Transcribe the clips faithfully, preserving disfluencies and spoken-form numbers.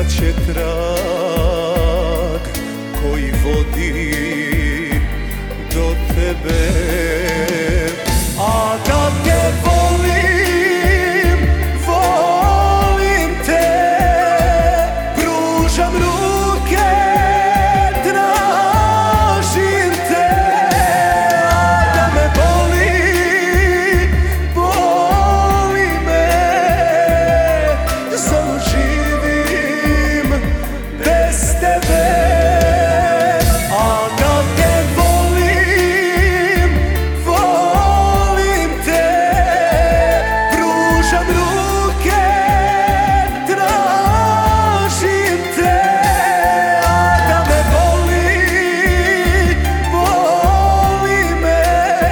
će trag koji vodi do tebe. A da te volim, volim te, pružam ruke, tražim te. A da me boli, boli me, samo živim bez tebe. A da te volim, volim te, pružam ruke, tražim te. A da me boli, boli me,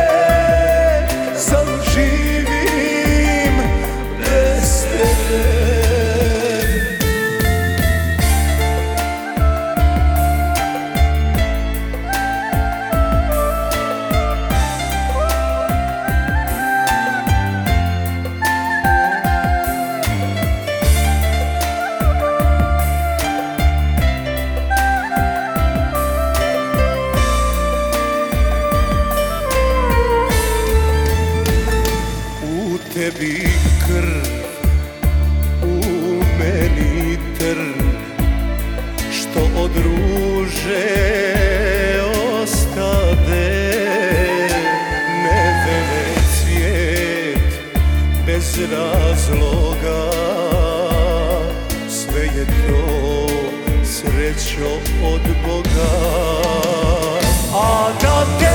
samo živim bez tebe. U tebi krv, u meni trn, što od ruže ostade. Nevene cvijet bez razloga, sve je to srećo od Boga. A da te